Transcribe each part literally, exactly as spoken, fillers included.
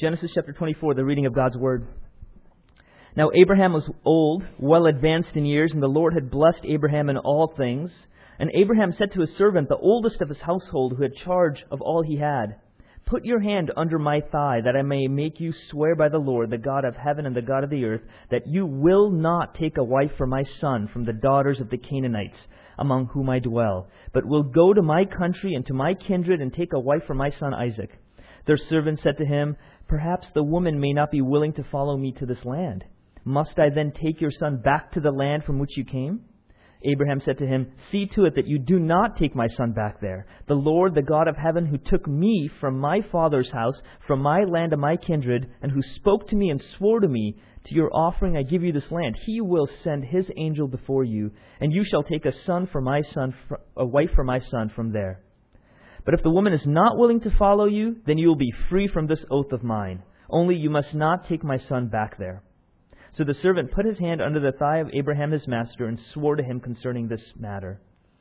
Genesis chapter twenty-four, the reading of God's Word. Now Abraham was old, well advanced in years, and the Lord had blessed Abraham in all things. And Abraham said to his servant, the oldest of his household, who had charge of all he had, "Put your hand under my thigh, that I may make you swear by the Lord, the God of heaven and the God of the earth, that you will not take a wife for my son from the daughters of the Canaanites, among whom I dwell, but will go to my country and to my kindred and take a wife for my son Isaac." Their servant said to him, "Perhaps the woman may not be willing to follow me to this land. Must I then take your son back to the land from which you came?" Abraham said to him, "See to it that you do not take my son back there. The Lord, the God of heaven, who took me from my father's house, from my land and my kindred, and who spoke to me and swore to me, to your offering I give you this land, He will send His angel before you, and you shall take a son for my son, a wife for my son from there. But if the woman is not willing to follow you, then you will be free from this oath of mine. Only you must not take my son back there." So the servant put his hand under the thigh of Abraham his master and swore to him concerning this matter.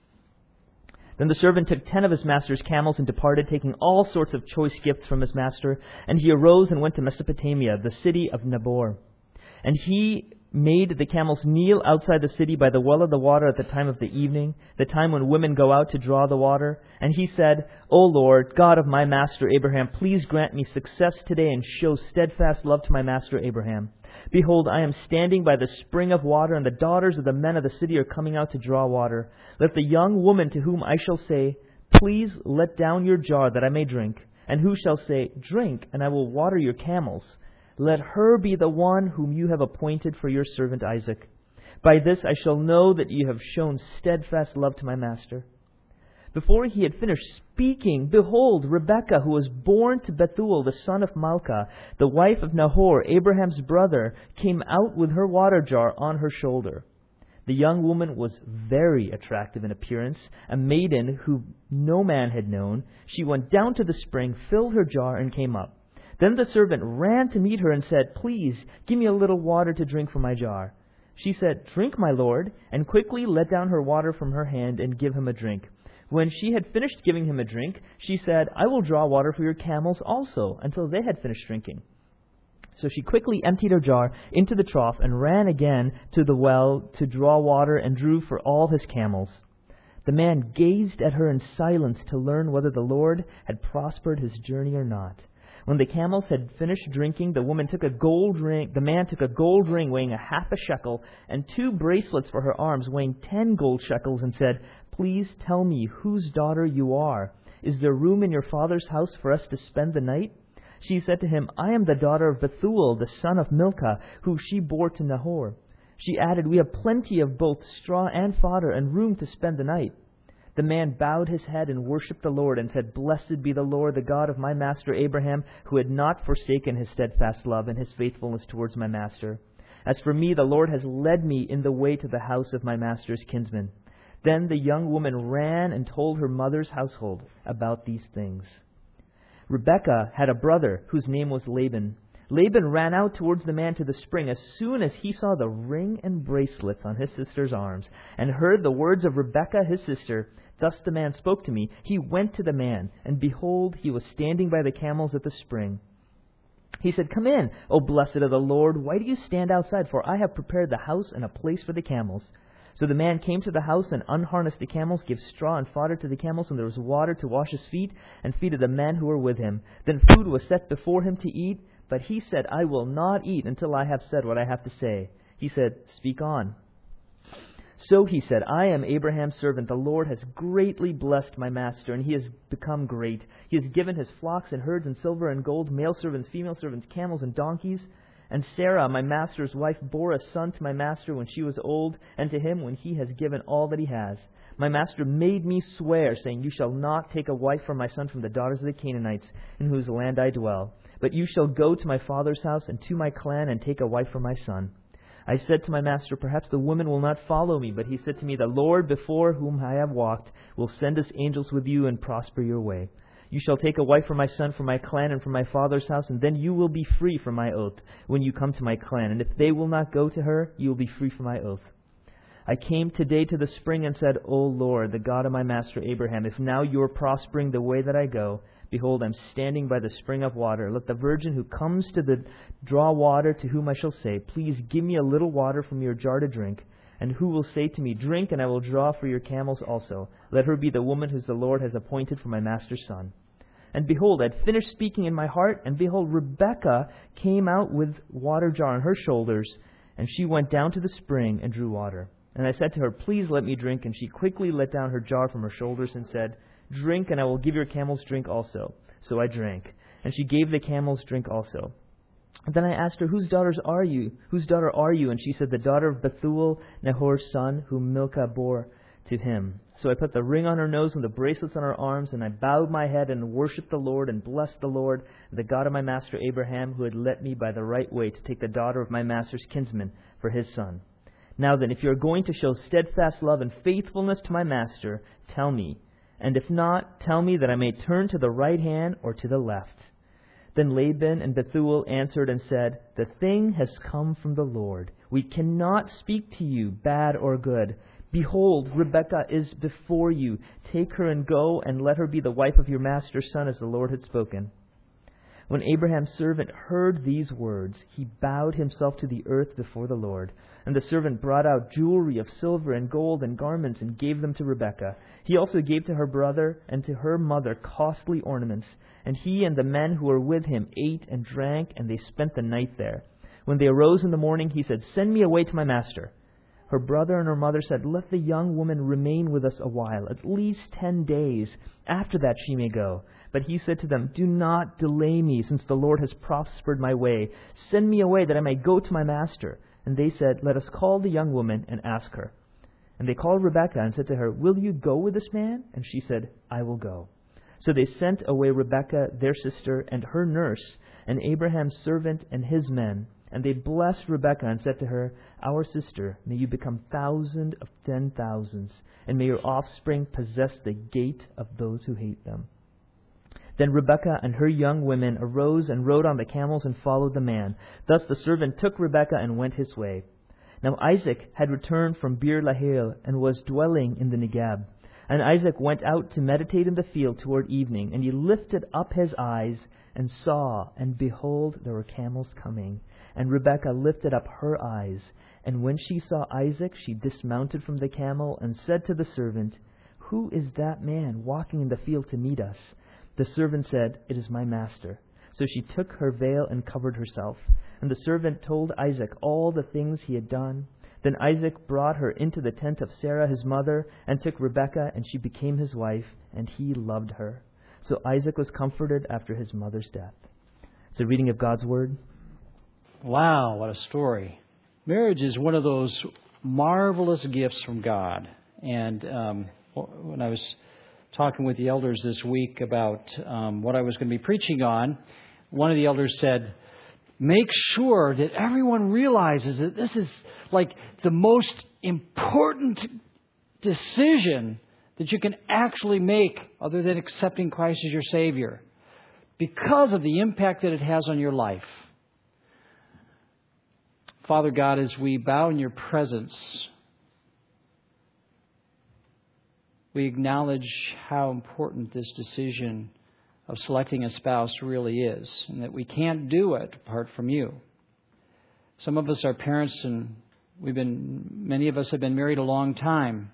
Then the servant took ten of his master's camels and departed, taking all sorts of choice gifts from his master. And he arose and went to Mesopotamia, the city of Nabor. And he made the camels kneel outside the city by the well of the water at the time of the evening, the time when women go out to draw the water. And he said, "O Lord, God of my master Abraham, please grant me success today and show steadfast love to my master Abraham. Behold, I am standing by the spring of water, and the daughters of the men of the city are coming out to draw water. Let the young woman to whom I shall say, 'Please let down your jar that I may drink,' and who shall say, 'Drink, and I will water your camels,' let her be the one whom you have appointed for your servant Isaac. By this I shall know that you have shown steadfast love to my master." Before he had finished speaking, behold, Rebekah, who was born to Bethuel, the son of Milcah, the wife of Nahor, Abraham's brother, came out with her water jar on her shoulder. The young woman was very attractive in appearance, a maiden whom no man had known. She went down to the spring, filled her jar, and came up. Then the servant ran to meet her and said, "Please, give me a little water to drink from my jar." She said, "Drink, my lord," and quickly let down her water from her hand and give him a drink. When she had finished giving him a drink, she said, "I will draw water for your camels also," until they had finished drinking. So she quickly emptied her jar into the trough and ran again to the well to draw water and drew for all his camels. The man gazed at her in silence to learn whether the Lord had prospered his journey or not. When the camels had finished drinking, the woman took a gold ring. The man took a gold ring weighing a half a shekel and two bracelets for her arms weighing ten gold shekels and said, "Please tell me whose daughter you are. Is there room in your father's house for us to spend the night?" She said to him, "I am the daughter of Bethuel, the son of Milcah, who she bore to Nahor." She added, "We have plenty of both straw and fodder and room to spend the night." The man bowed his head and worshipped the Lord and said, "Blessed be the Lord, the God of my master Abraham, who had not forsaken his steadfast love and his faithfulness towards my master. As for me, the Lord has led me in the way to the house of my master's kinsman." Then the young woman ran and told her mother's household about these things. Rebekah had a brother whose name was Laban. Laban ran out towards the man to the spring as soon as he saw the ring and bracelets on his sister's arms and heard the words of Rebekah his sister. "Thus the man spoke to me." He went to the man, and behold, he was standing by the camels at the spring. He said, "Come in, O blessed of the Lord. Why do you stand outside? For I have prepared the house and a place for the camels." So the man came to the house and unharnessed the camels, gave straw and fodder to the camels, and there was water to wash his feet and feet of the men who were with him. Then food was set before him to eat, but he said, "I will not eat until I have said what I have to say." He said, "Speak on." So he said, "I am Abraham's servant. The Lord has greatly blessed my master, and he has become great. He has given his flocks and herds and silver and gold, male servants, female servants, camels and donkeys. And Sarah, my master's wife, bore a son to my master when she was old, and to him when he has given all that he has. My master made me swear, saying, 'You shall not take a wife for my son from the daughters of the Canaanites, in whose land I dwell. But you shall go to my father's house and to my clan and take a wife for my son.' I said to my master, 'Perhaps the woman will not follow me.' But he said to me, 'The Lord before whom I have walked will send his angels with you and prosper your way. You shall take a wife for my son from my clan and from my father's house, and then you will be free from my oath when you come to my clan. And if they will not go to her, you will be free from my oath.' I came today to the spring and said, 'O Lord, the God of my master Abraham, if now you are prospering the way that I go, Behold, I am standing by the spring of water. Let the virgin who comes to the draw water, to whom I shall say, Please give me a little water from your jar to drink. And who will say to me, Drink, and I will draw for your camels also. Let her be the woman whom the Lord has appointed for my master's son. And behold, I had finished speaking in my heart, and behold, Rebekah came out with water jar on her shoulders, and she went down to the spring and drew water. And I said to her, Please let me drink. And she quickly let down her jar from her shoulders and said, Drink, and I will give your camels drink also. So I drank. And she gave the camels drink also. And then I asked her, Whose daughters are you? Whose daughter are you? And she said, The daughter of Bethuel, Nahor's son, whom Milcah bore to him. So I put the ring on her nose and the bracelets on her arms, and I bowed my head and worshipped the Lord and blessed the Lord, the God of my master Abraham, who had led me by the right way to take the daughter of my master's kinsman for his son. Now then, if you are going to show steadfast love and faithfulness to my master, tell me. And if not, tell me that I may turn to the right hand or to the left. Then Laban and Bethuel answered and said, The thing has come from the Lord. We cannot speak to you, bad or good. Behold, Rebekah is before you. Take her and go, and let her be the wife of your master's son, as the Lord had spoken. When Abraham's servant heard these words, he bowed himself to the earth before the Lord. And the servant brought out jewelry of silver and gold and garments and gave them to Rebekah. He also gave to her brother and to her mother costly ornaments. And he and the men who were with him ate and drank, and they spent the night there. When they arose in the morning, he said, Send me away to my master. Her brother and her mother said, Let the young woman remain with us a while, at least ten days. After that she may go. But he said to them, Do not delay me, since the Lord has prospered my way. Send me away, that I may go to my master. And they said, Let us call the young woman and ask her. And they called Rebekah and said to her, Will you go with this man? And she said, I will go. So they sent away Rebekah, their sister, and her nurse, and Abraham's servant and his men. And they blessed Rebekah and said to her, Our sister, may you become thousand of ten thousands, and may your offspring possess the gate of those who hate them. Then Rebekah and her young women arose and rode on the camels and followed the man. Thus the servant took Rebekah and went his way. Now Isaac had returned from Beer-lahai and was dwelling in the Negeb. And Isaac went out to meditate in the field toward evening, and he lifted up his eyes and saw, and behold, there were camels coming. And Rebekah lifted up her eyes, and when she saw Isaac, she dismounted from the camel and said to the servant, Who is that man walking in the field to meet us? The servant said, It is my master. So she took her veil and covered herself. And the servant told Isaac all the things he had done. Then Isaac brought her into the tent of Sarah his mother, and took Rebekah, and she became his wife, and he loved her. So Isaac was comforted after his mother's death. It's a reading of God's Word. Wow, what a story. Marriage is one of those marvelous gifts from God. And um, when I was talking with the elders this week about um, what I was going to be preaching on, one of the elders said, make sure that everyone realizes that this is like the most important decision that you can actually make other than accepting Christ as your Savior, because of the impact that it has on your life. Father God, as we bow in your presence, we acknowledge how important this decision of selecting a spouse really is, and that we can't do it apart from you. Some of us are parents, and we've been, many of us have been married a long time.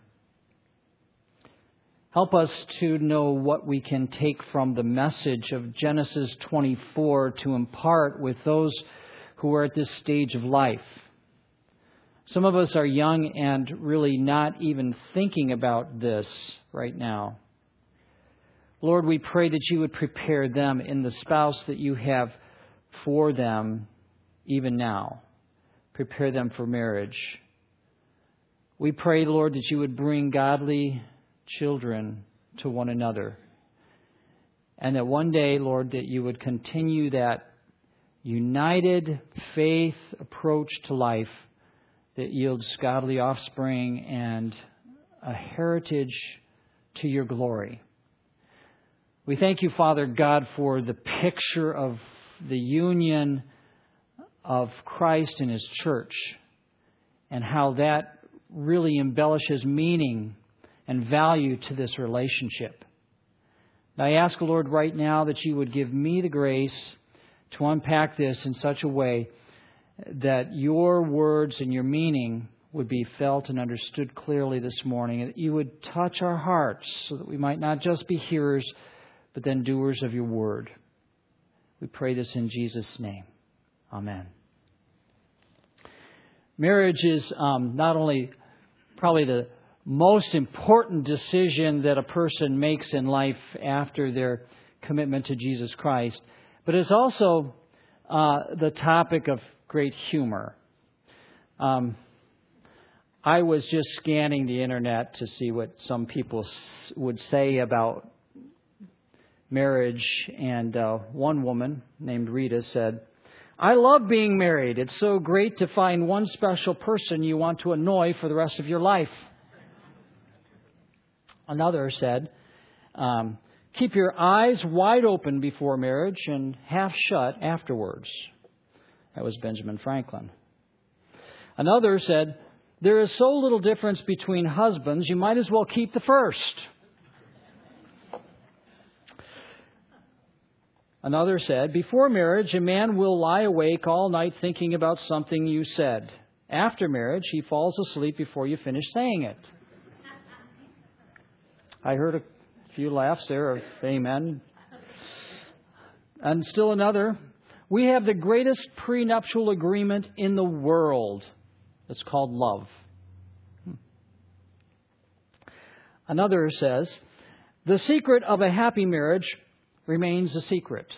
Help us to know what we can take from the message of Genesis twenty-four to impart with those who are at this stage of life. Some of us are young and really not even thinking about this right now. Lord, we pray that you would prepare them in the spouse that you have for them even now. Prepare them for marriage. We pray, Lord, that you would bring godly children to one another. And that one day, Lord, that you would continue that united faith approach to life that yields godly offspring and a heritage to your glory. We thank you, Father God, for the picture of the union of Christ and His church, and how that really embellishes meaning and value to this relationship. I ask, Lord, right now that you would give me the grace to unpack this in such a way that your words and your meaning would be felt and understood clearly this morning, and that you would touch our hearts so that we might not just be hearers, but then doers of your word. We pray this in Jesus' name. Amen. Marriage is um, not only probably the most important decision that a person makes in life after their commitment to Jesus Christ, but it's also uh, the topic of great humor. Um, I was just scanning the internet to see what some people s- would say about marriage, and uh, one woman named Rita said, "I love being married. It's so great to find one special person you want to annoy for the rest of your life." Another said, um, "Keep your eyes wide open before marriage and half shut afterwards." That was Benjamin Franklin. Another said, "There is so little difference between husbands, you might as well keep the first." Another said, "Before marriage, a man will lie awake all night thinking about something you said. After marriage, he falls asleep before you finish saying it." I heard a few laughs there of amen. And still another, "We have the greatest prenuptial agreement in the world. It's called love." Hmm. Another says, "The secret of a happy marriage remains a secret."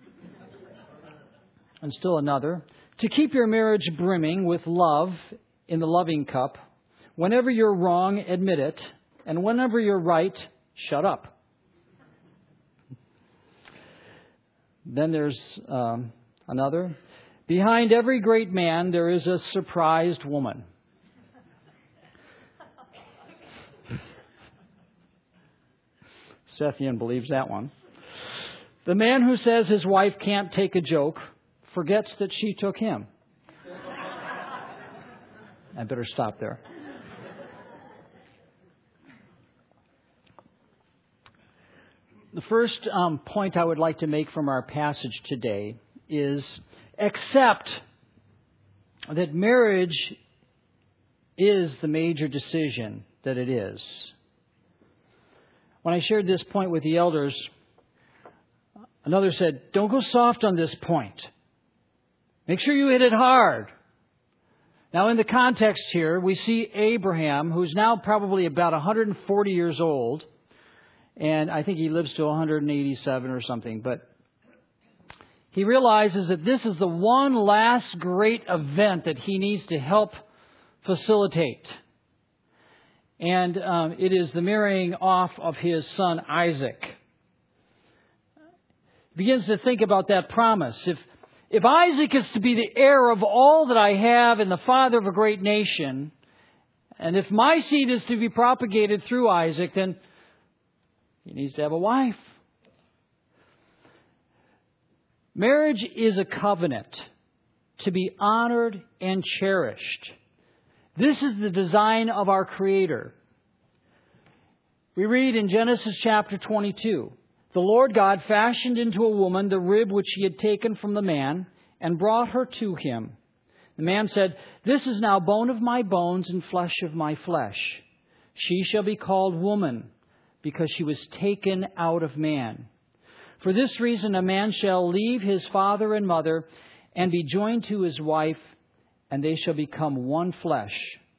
And still another, "To keep your marriage brimming with love in the loving cup, whenever you're wrong, admit it, and whenever you're right, shut up." Then there's um, another, "Behind every great man, there is a surprised woman." Sethian believes that one. "The man who says his wife can't take a joke forgets that she took him." I better stop there. The first um, point I would like to make from our passage today is accept that marriage is the major decision that it is. When I shared this point with the elders, another said, "Don't go soft on this point. Make sure you hit it hard." Now, in the context here, we see Abraham, who's now probably about one hundred forty years old, and I think he lives to one hundred eighty-seven or something, but he realizes that this is the one last great event that he needs to help facilitate. And um, it is the marrying off of his son Isaac. He begins to think about that promise. If if Isaac is to be the heir of all that I have and the father of a great nation, and if my seed is to be propagated through Isaac, then he needs to have a wife. Marriage is a covenant to be honored and cherished. This is the design of our Creator. We read in Genesis chapter twenty-two, "The Lord God fashioned into a woman the rib which he had taken from the man and brought her to him. The man said, 'This is now bone of my bones and flesh of my flesh. She shall be called woman, because she was taken out of man. For this reason a man shall leave his father and mother and be joined to his wife, and they shall become one flesh.'"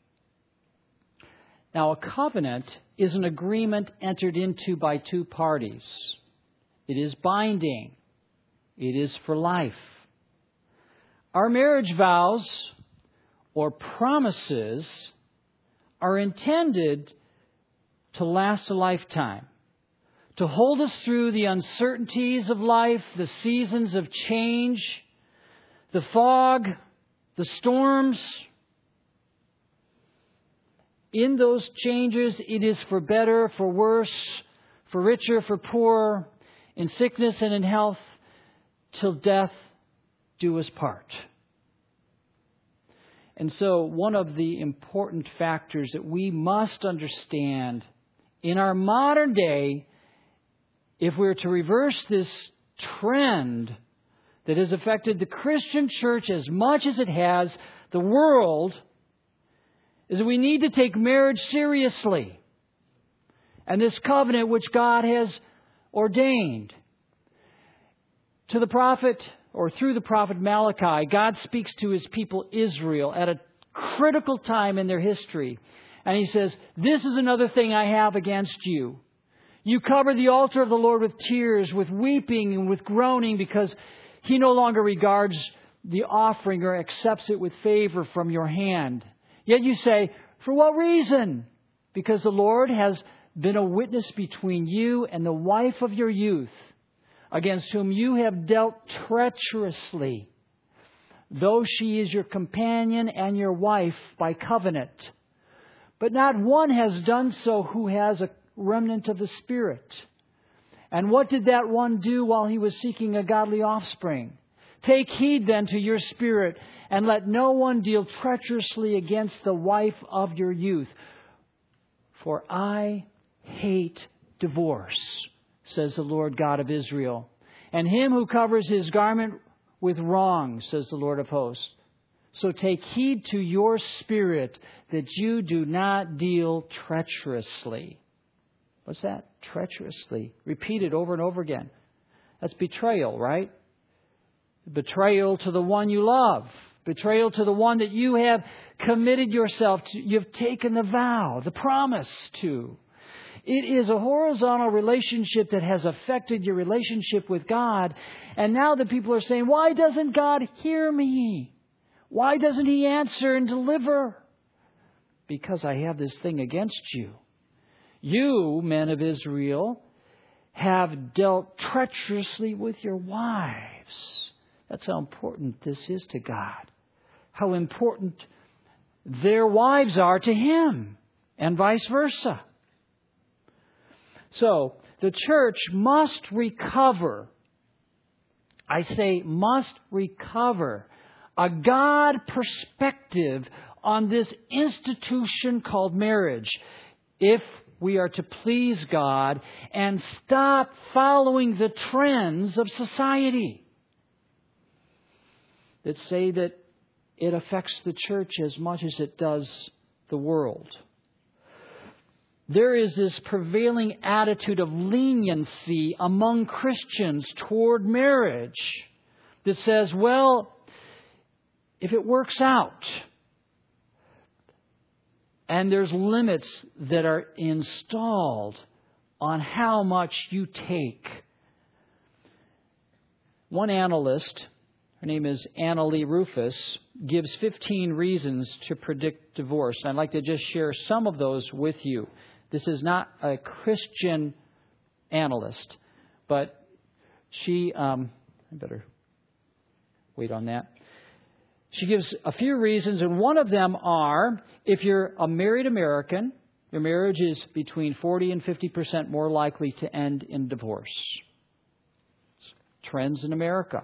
Now, a covenant is an agreement entered into by two parties. It is binding. It is for life. Our marriage vows or promises are intended to last a lifetime, to hold us through the uncertainties of life, the seasons of change, the fog, the storms. In those changes, it is for better, for worse, for richer, for poorer, in sickness and in health, till death do us part. And so one of the important factors that we must understand in our modern day if we're to reverse this trend that has affected the Christian church as much as it has the world, is that we need to take marriage seriously. And this covenant which God has ordained. To the prophet, or through the prophet Malachi, God speaks to His people Israel at a critical time in their history. And He says, this is another thing I have against you. You cover the altar of the Lord with tears, with weeping and with groaning, because He no longer regards the offering or accepts it with favor from your hand. Yet you say, for what reason? Because the Lord has been a witness between you and the wife of your youth, against whom you have dealt treacherously, though she is your companion and your wife by covenant. But not one has done so who has a remnant of the Spirit. And what did that one do while he was seeking a godly offspring? Take heed then to your spirit, and let no one deal treacherously against the wife of your youth. For I hate divorce, says the Lord God of Israel, and him who covers his garment with wrong, says the Lord of hosts. So take heed to your spirit that you do not deal treacherously. What's that? Treacherously. Repeat it over and over again. That's betrayal, right? Betrayal to the one you love. Betrayal to the one that you have committed yourself to. You've taken the vow, the promise to. It is a horizontal relationship that has affected your relationship with God. And now the people are saying, why doesn't God hear me? Why doesn't He answer and deliver? Because I have this thing against you. You, men of Israel, have dealt treacherously with your wives. That's how important this is to God. How important their wives are to Him, and vice versa. So, the church must recover, I say must recover, a God perspective on this institution called marriage, if we are to please God and stop following the trends of society that say that it affects the church as much as it does the world. There is this prevailing attitude of leniency among Christians toward marriage that says, well, if it works out, and there's limits that are installed on how much you take. One analyst, her name is Anna Lee Rufus, gives fifteen reasons to predict divorce. And I'd like to just share some of those with you. This is not a Christian analyst, but she, um, I better wait on that. She gives a few reasons, and one of them are, if you're a married American, your marriage is between forty and fifty percent more likely to end in divorce. Trends in America.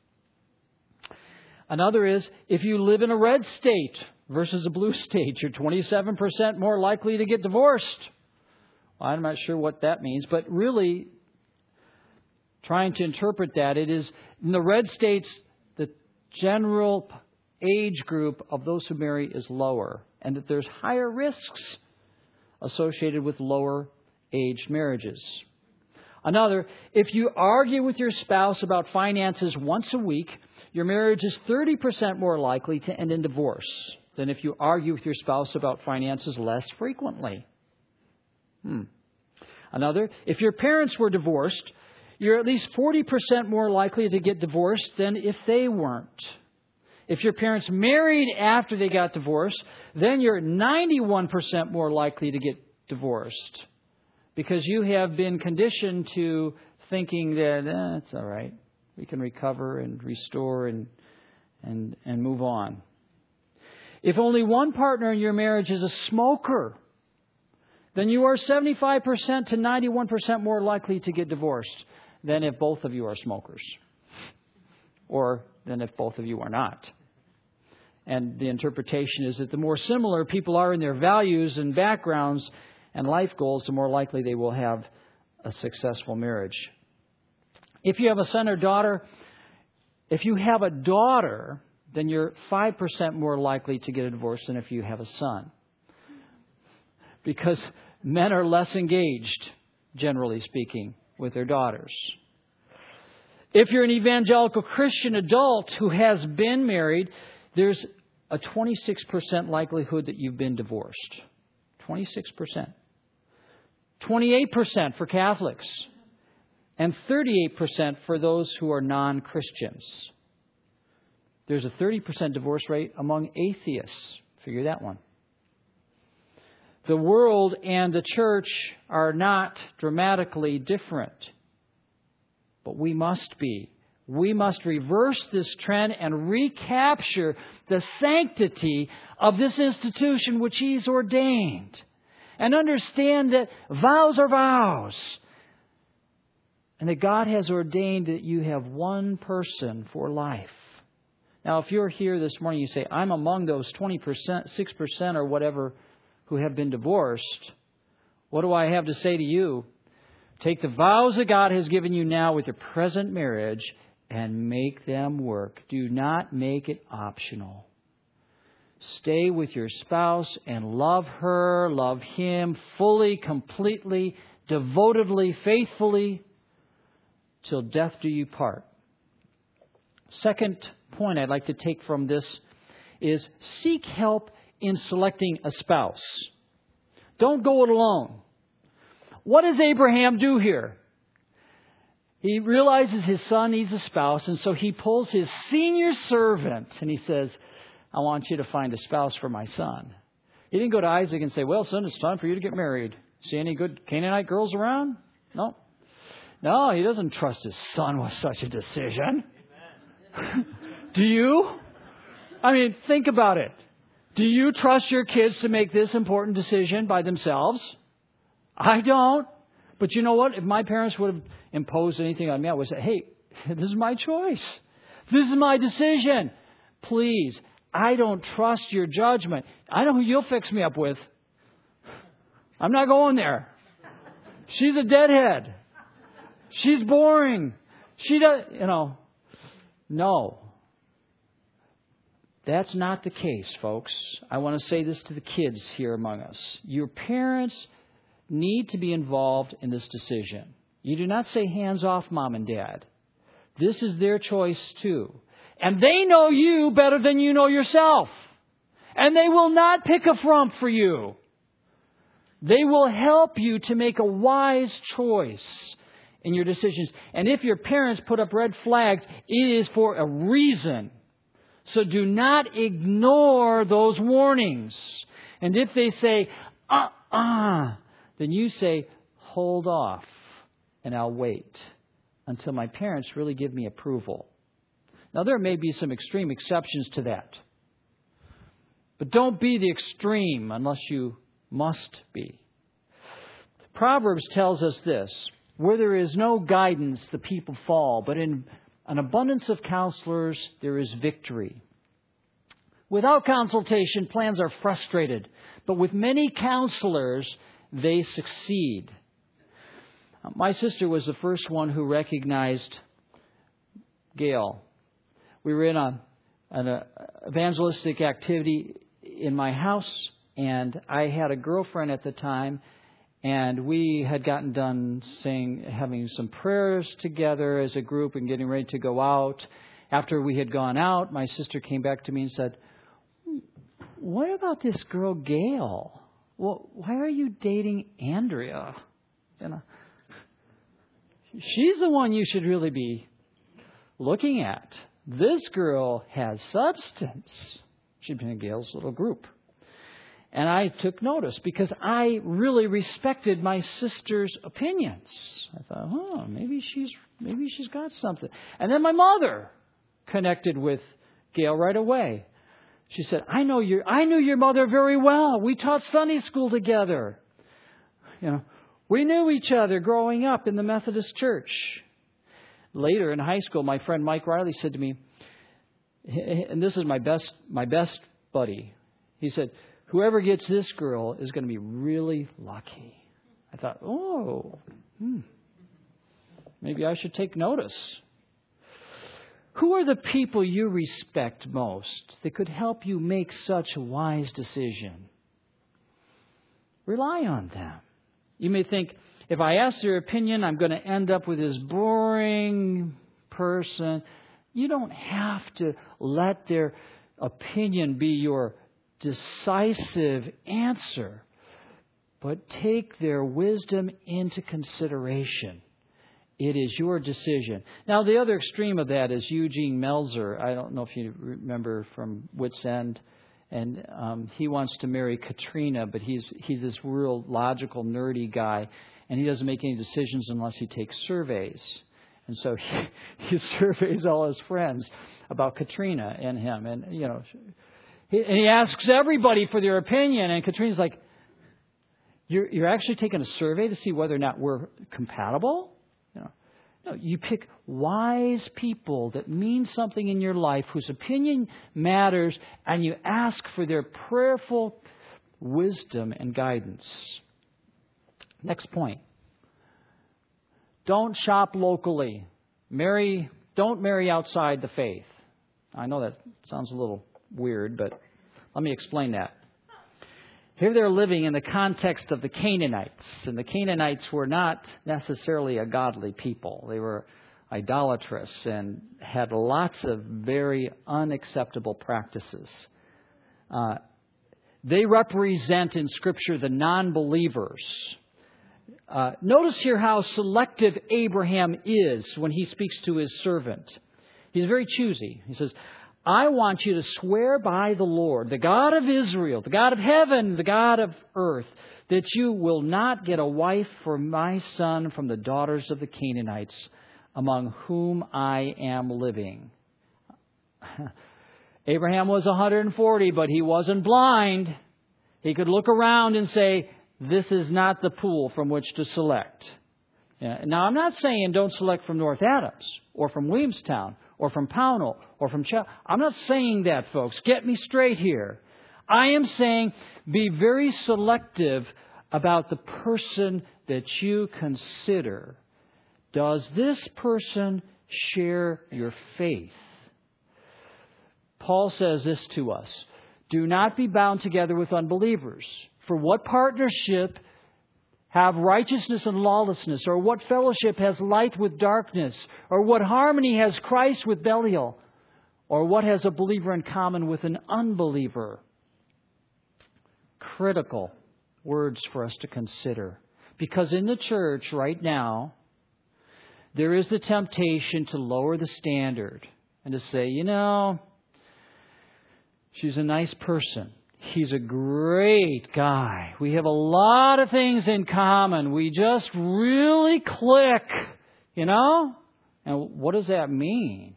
Another is, if you live in a red state versus a blue state, you're twenty-seven percent more likely to get divorced. Well, I'm not sure what that means, but really, trying to interpret that, it is in the red states, the general age group of those who marry is lower, and that there's higher risks associated with lower aged marriages. Another, if you argue with your spouse about finances once a week, your marriage is thirty percent more likely to end in divorce than if you argue with your spouse about finances less frequently. Hmm. Another, if your parents were divorced, you're at least forty percent more likely to get divorced than if they weren't. If your parents married after they got divorced, then you're ninety-one percent more likely to get divorced because you have been conditioned to thinking that eh, it's all right. We can recover and restore and and and move on. If only one partner in your marriage is a smoker, then you are seventy-five percent to ninety-one percent more likely to get divorced than if both of you are smokers, or than if both of you are not. And the interpretation is that the more similar people are in their values and backgrounds and life goals, the more likely they will have a successful marriage. If you have a son or daughter, if you have a daughter, then you're five percent more likely to get a divorce than if you have a son. Because men are less engaged, generally speaking, with their daughters. If you're an evangelical Christian adult who has been married, there's a twenty-six percent likelihood that you've been divorced. twenty-six percent. twenty-eight percent for Catholics. And thirty-eight percent for those who are non-Christians. There's a thirty percent divorce rate among atheists. Figure that one. The world and the church are not dramatically different. But we must be. We must reverse this trend and recapture the sanctity of this institution which He's ordained. And understand that vows are vows. And that God has ordained that you have one person for life. Now, if you're here this morning, you say, I'm among those twenty percent, six percent or whatever who have been divorced. What do I have to say to you? Take the vows that God has given you now with your present marriage and make them work. Do not make it optional. Stay with your spouse and love her, love him fully, completely, devotedly, faithfully, till death do you part. Second point I'd like to take from this is seek help in selecting a spouse. Don't go it alone. What does Abraham do here? He realizes his son needs a spouse, and so he pulls his senior servant and he says, I want you to find a spouse for my son. He didn't go to Isaac and say, well, son, it's time for you to get married. See any good Canaanite girls around? No. No, he doesn't trust his son with such a decision. Do you? I mean, think about it. Do you trust your kids to make this important decision by themselves? I don't. But you know what? If my parents would have imposed anything on me, I would say, hey, this is my choice. This is my decision. Please, I don't trust your judgment. I know who you'll fix me up with. I'm not going there. She's a deadhead. She's boring. She does, you know. No. That's not the case, folks. I want to say this to the kids here among us. Your parents need to be involved in this decision. You do not say, hands off, Mom and Dad. This is their choice too. And they know you better than you know yourself. And they will not pick a frump for you. They will help you to make a wise choice in your decisions. And if your parents put up red flags, it is for a reason. So do not ignore those warnings. And if they say, uh-uh, then you say, hold off and I'll wait until my parents really give me approval. Now, there may be some extreme exceptions to that. But don't be the extreme unless you must be. Proverbs tells us this, where there is no guidance, the people fall, but in an abundance of counselors, there is victory. Without consultation, plans are frustrated, but with many counselors, they succeed. My sister was the first one who recognized Gail. We were in a, an evangelistic activity in my house, and I had a girlfriend at the time, and we had gotten done saying, having some prayers together as a group and getting ready to go out. After we had gone out, my sister came back to me and said, what about this girl, Gail? Well, why are you dating Andrea? You know, she's the one you should really be looking at. This girl has substance. She'd been in Gail's little group. And I took notice because I really respected my sister's opinions. I thought, oh, maybe she's maybe she's got something. And then my mother connected with Gail right away. She said, I know your I knew your mother very well. We taught Sunday school together. You know, we knew each other growing up in the Methodist Church. Later in high school, my friend Mike Riley said to me, and this is my best my best buddy. He said, whoever gets this girl is going to be really lucky. I thought, oh, Hmm. Maybe I should take notice. Who are the people you respect most that could help you make such a wise decision? Rely on them. You may think, if I ask their opinion, I'm going to end up with this boring person. You don't have to let their opinion be your decisive answer, but take their wisdom into consideration. It is your decision. Now, the other extreme of that is Eugene Melzer. I don't know if you remember from Wits End. And um, he wants to marry Katrina, but he's he's this real logical, nerdy guy. And he doesn't make any decisions unless he takes surveys. And so he, he surveys all his friends about Katrina and him. And, you know, he, and he asks everybody for their opinion. And Katrina's like, you're, you're actually taking a survey to see whether or not we're compatible? You know, no, you pick wise people that mean something in your life, whose opinion matters, and you ask for their prayerful wisdom and guidance. Next point. Don't shop locally. Marry, don't marry outside the faith. I know that sounds a little weird, but let me explain that. Here they're living in the context of the Canaanites. And the Canaanites were not necessarily a godly people. They were idolatrous and had lots of very unacceptable practices. Uh, they represent in Scripture the non-believers. Uh, notice here how selective Abraham is when he speaks to his servant. He's very choosy. He says, I want you to swear by the Lord, the God of Israel, the God of heaven, the God of earth, that you will not get a wife for my son from the daughters of the Canaanites, among whom I am living. Abraham was one hundred forty, but he wasn't blind. He could look around and say, this is not the pool from which to select. Yeah. Now, I'm not saying don't select from North Adams or from Williamstown or from Pownell or from Ch- I'm not saying that, folks. Get me straight here. I am saying be very selective about the person that you consider. Does this person share your faith? Paul says this to us. Do not be bound together with unbelievers. For what partnership have righteousness and lawlessness? Or what fellowship has light with darkness? Or what harmony has Christ with Belial? Or what has a believer in common with an unbeliever? Critical words for us to consider. Because in the church right now, there is the temptation to lower the standard and to say, you know, she's a nice person. He's a great guy. We have a lot of things in common. We just really click, you know? And what does that mean?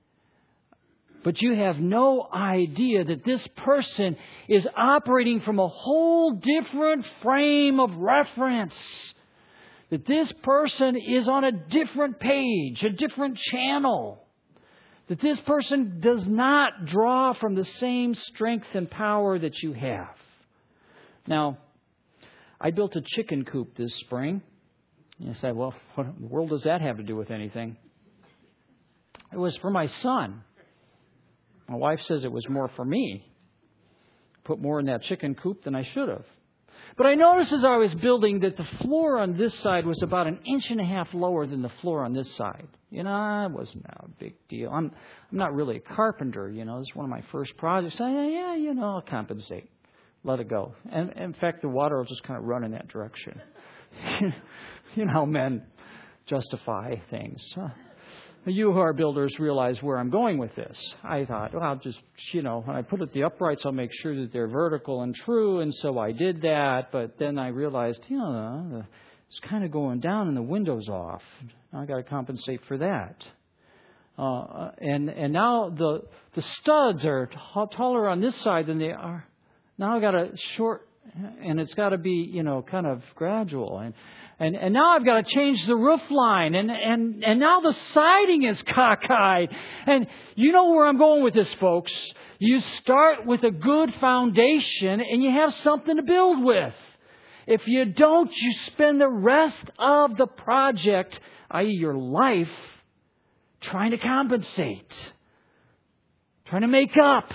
But you have no idea that this person is operating from a whole different frame of reference. That this person is on a different page, a different channel. That this person does not draw from the same strength and power that you have. Now, I built a chicken coop this spring. You say, well, what in the world does that have to do with anything? It was for my son. My wife says it was more for me. Put more in that chicken coop than I should have. But I noticed as I was building that the floor on this side was about an inch and a half lower than the floor on this side. You know, it wasn't a big deal. I'm I'm not really a carpenter, you know. This is one of my first projects. I, yeah, you know, I'll compensate. Let it go. And in fact, the water will just kind of run in that direction. You know how men justify things. You who are builders realize where I'm going with this. I thought, well, I'll just, you know, when I put it the uprights, I'll make sure that they're vertical and true. And so I did that. But then I realized, you know, it's kind of going down and the window's off. I got to compensate for that. Uh, and and now the the studs are t- taller on this side than they are. Now I got to short, and it's got to be, you know, kind of gradual. And And and now I've got to change the roof line. And, and, and now the siding is cockeyed. And you know where I'm going with this, folks. You start with a good foundation and you have something to build with. If you don't, you spend the rest of the project, that is your life, trying to compensate, trying to make up.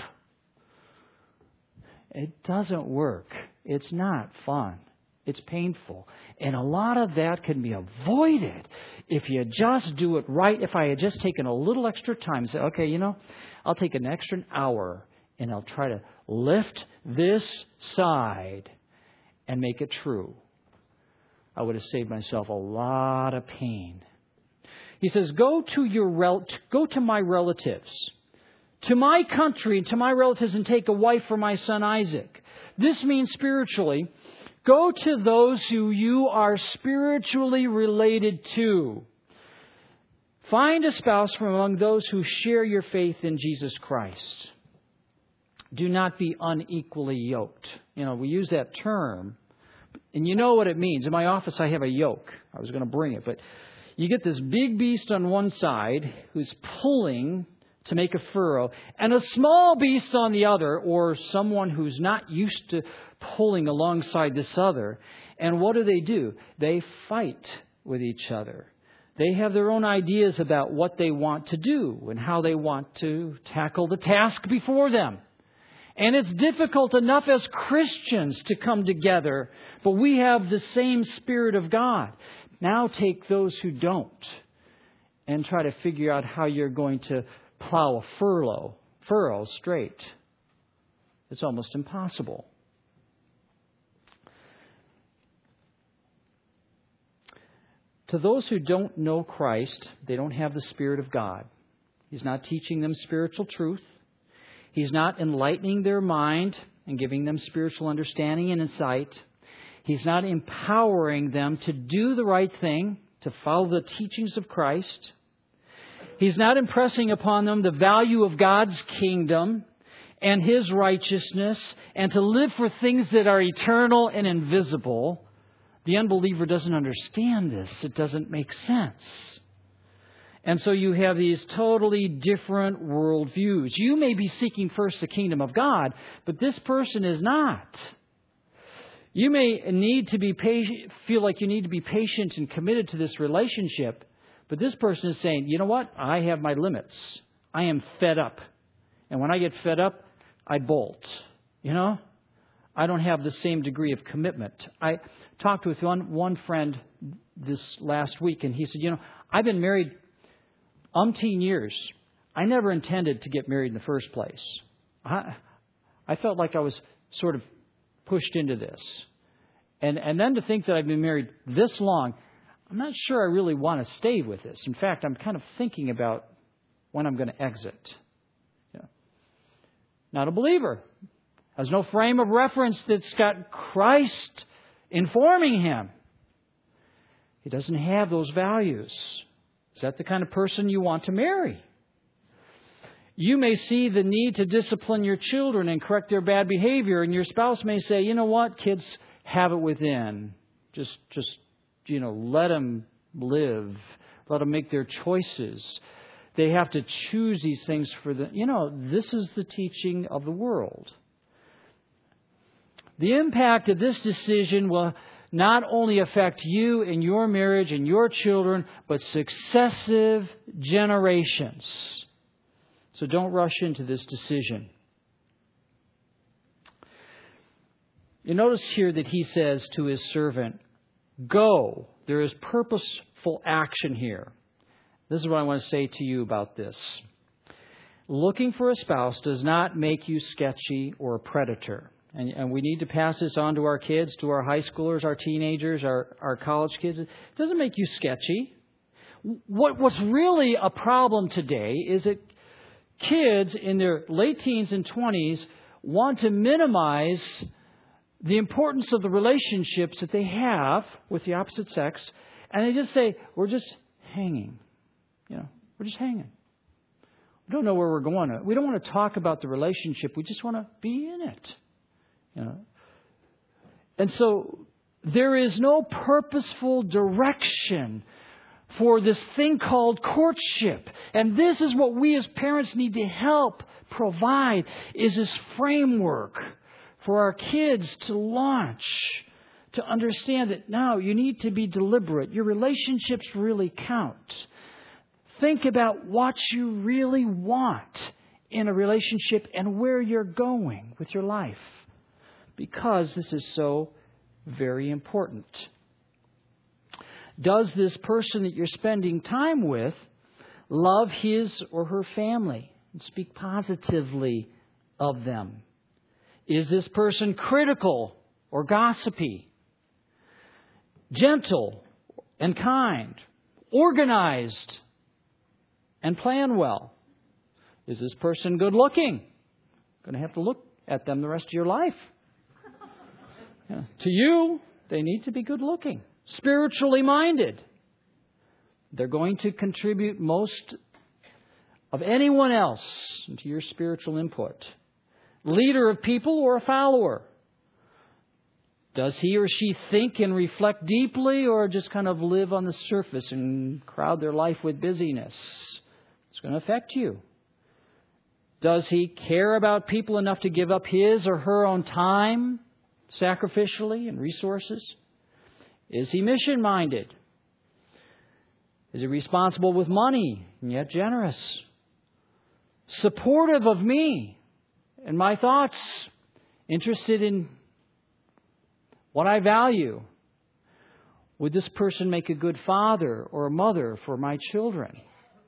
It doesn't work. It's not fun. It's painful. And a lot of that can be avoided if you just do it right. If I had just taken a little extra time and said, okay, you know, I'll take an extra hour and I'll try to lift this side and make it true, I would have saved myself a lot of pain. He says, go to your rel- go to my relatives, to my country, and to my relatives, and take a wife for my son Isaac. This means spiritually, go to those who you are spiritually related to. Find a spouse from among those who share your faith in Jesus Christ. Do not be unequally yoked. You know, we use that term, and you know what it means. In my office, I have a yoke. I was going to bring it, but you get this big beast on one side who's pulling to make a furrow, and a small beast on the other, or someone who's not used to pulling alongside this other. And what do they do? They fight with each other. They have their own ideas about what they want to do and how they want to tackle the task before them. And it's difficult enough as Christians to come together, but we have the same Spirit of God. Now take those who don't and try to figure out how you're going to plow a furrow, furrow straight. It's almost impossible. To those who don't know Christ, they don't have the Spirit of God. He's not teaching them spiritual truth. He's not enlightening their mind and giving them spiritual understanding and insight. He's not empowering them to do the right thing, to follow the teachings of Christ. He's not impressing upon them the value of God's kingdom and His righteousness and to live for things that are eternal and invisible. The unbeliever doesn't understand this. It doesn't make sense. And so you have these totally different worldviews. You may be seeking first the kingdom of God, but this person is not. You may need to be patient, feel like you need to be patient and committed to this relationship, but this person is saying, you know what? I have my limits. I am fed up. And when I get fed up, I bolt. You know? I don't have the same degree of commitment. I talked with one, one friend this last week, and he said, you know, I've been married umpteen years. I never intended to get married in the first place. I, I felt like I was sort of pushed into this. And, and then to think that I've been married this long, I'm not sure I really want to stay with this. In fact, I'm kind of thinking about when I'm going to exit. Yeah. Not a believer. Has no frame of reference that's got Christ informing him. He doesn't have those values. Is that the kind of person you want to marry? You may see the need to discipline your children and correct their bad behavior, and your spouse may say, you know what, kids, have it within. Just, just, you know, let them live. Let them make their choices. They have to choose these things for the, you know, this is the teaching of the world. The impact of this decision will not only affect you and your marriage and your children, but successive generations. So don't rush into this decision. You notice here that he says to his servant, go. There is purposeful action here. This is what I want to say to you about this. Looking for a spouse does not make you sketchy or a predator. And, and we need to pass this on to our kids, to our high schoolers, our teenagers, our, our college kids. It doesn't make you sketchy. What, what's really a problem today is that kids in their late teens and twenties want to minimize the importance of the relationships that they have with the opposite sex. And they just say, we're just hanging. You know, we're just hanging. We don't know where we're going. We don't want to talk about the relationship. We just want to be in it. You know? And so there is no purposeful direction for this thing called courtship. And this is what we as parents need to help provide, is this framework for our kids to launch, to understand that now you need to be deliberate. Your relationships really count. Think about what you really want in a relationship and where you're going with your life, because this is so very important. Does this person that you're spending time with love his or her family and speak positively of them? Is this person critical or gossipy? Gentle and kind? Organized and plan well? Is this person good looking? Going to have to look at them the rest of your life. Yeah. To you, they need to be good looking. Spiritually minded. They're going to contribute most of anyone else into your spiritual input. Leader of people or a follower? Does he or she think and reflect deeply, or just kind of live on the surface and crowd their life with busyness? It's going to affect you. Does he care about people enough to give up his or her own time sacrificially and resources? Is he mission-minded? Is he responsible with money and yet generous? Supportive of me and my thoughts? Interested in what I value? Would this person make a good father or a mother for my children?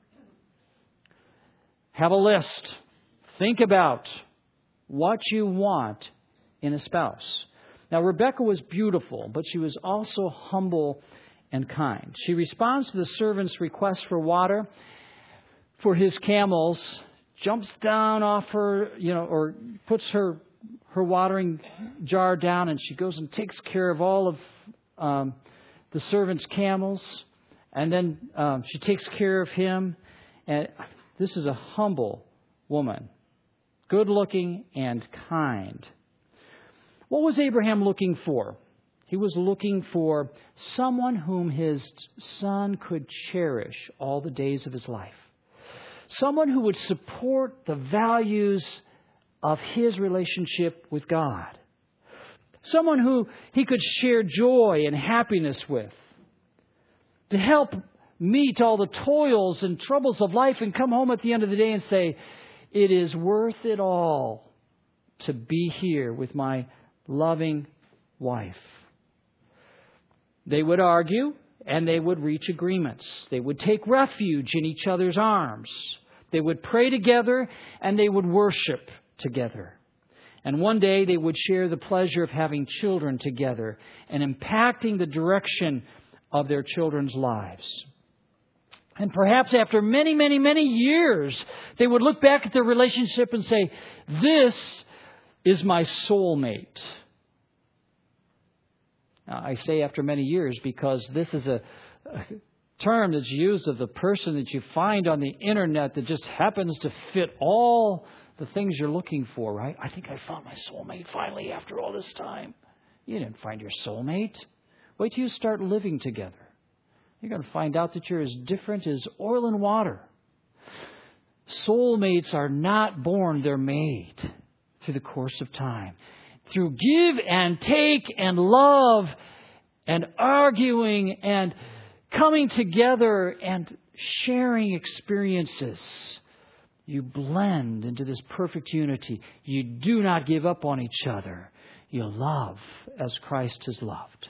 Have a list. Think about what you want in a spouse. Now, Rebecca was beautiful, but she was also humble and kind. She responds to the servant's request for water for his camels, jumps down off her, you know, or puts her her watering jar down, and she goes and takes care of all of um, the servant's camels, and then um, she takes care of him. And this is a humble woman, good looking and kind. What was Abraham looking for? He was looking for someone whom his son could cherish all the days of his life. Someone who would support the values of his relationship with God. Someone who he could share joy and happiness with. To help meet all the toils and troubles of life and come home at the end of the day and say, it is worth it all to be here with my loving wife. They would argue and they would reach agreements. They would take refuge in each other's arms. They would pray together and they would worship together. And one day they would share the pleasure of having children together and impacting the direction of their children's lives. And perhaps after many, many, many years, they would look back at their relationship and say, this is my soulmate. Now, I say after many years because this is a, a term that's used of the person that you find on the internet that just happens to fit all the things you're looking for, right? I think I found my soulmate finally after all this time. You didn't find your soulmate. Wait till you start living together. You're going to find out that you're as different as oil and water. Soulmates are not born, they're made through the course of time. Through give and take and love and arguing and coming together and sharing experiences. You blend into this perfect unity. You do not give up on each other. You love as Christ has loved.